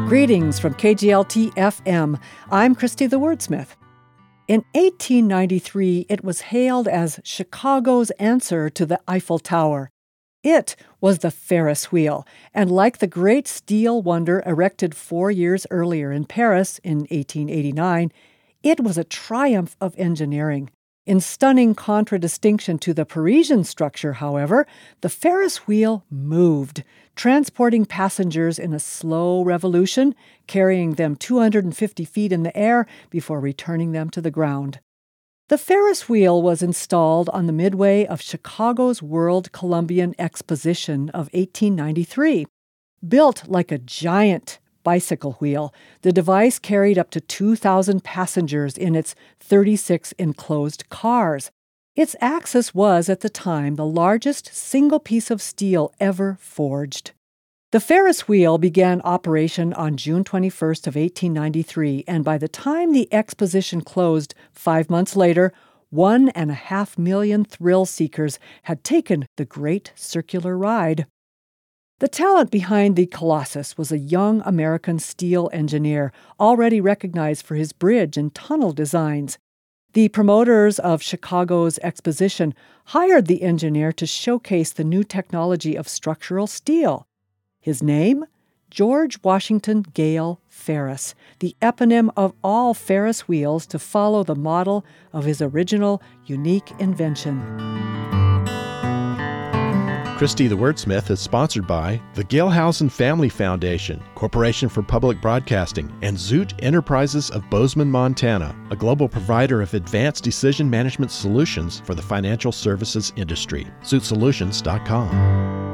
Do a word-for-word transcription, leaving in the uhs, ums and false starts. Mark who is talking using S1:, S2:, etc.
S1: Greetings from K G L T F M. I'm Christy the Wordsmith. In eighteen ninety-three, it was hailed as Chicago's answer to the Eiffel Tower. It was the Ferris wheel, and like the great steel wonder erected four years earlier in Paris in eighteen eighty-nine, it was a triumph of engineering. In stunning contradistinction to the Parisian structure, however, the Ferris wheel moved, transporting passengers in a slow revolution, carrying them two hundred fifty feet in the air before returning them to the ground. The Ferris wheel was installed on the midway of Chicago's World Columbian Exposition of eighteen ninety-three. Built like a giant bicycle wheel, the device carried up to two thousand passengers in its thirty-six enclosed cars. Its axis was, at the time, the largest single piece of steel ever forged. The Ferris wheel began operation on June twenty-first of eighteen ninety-three, and by the time the exposition closed five months later, one and a half million thrill seekers had taken the great circular ride. The talent behind the Colossus was a young American steel engineer, already recognized for his bridge and tunnel designs. The promoters of Chicago's exposition hired the engineer to showcase the new technology of structural steel. His name? George Washington Gale Ferris, the eponym of all Ferris wheels to follow the model of his original, unique invention.
S2: Christy the Wordsmith is sponsored by the Galehausen Family Foundation, Corporation for Public Broadcasting, and Zoot Enterprises of Bozeman, Montana, a global provider of advanced decision management solutions for the financial services industry. zoot solutions dot com.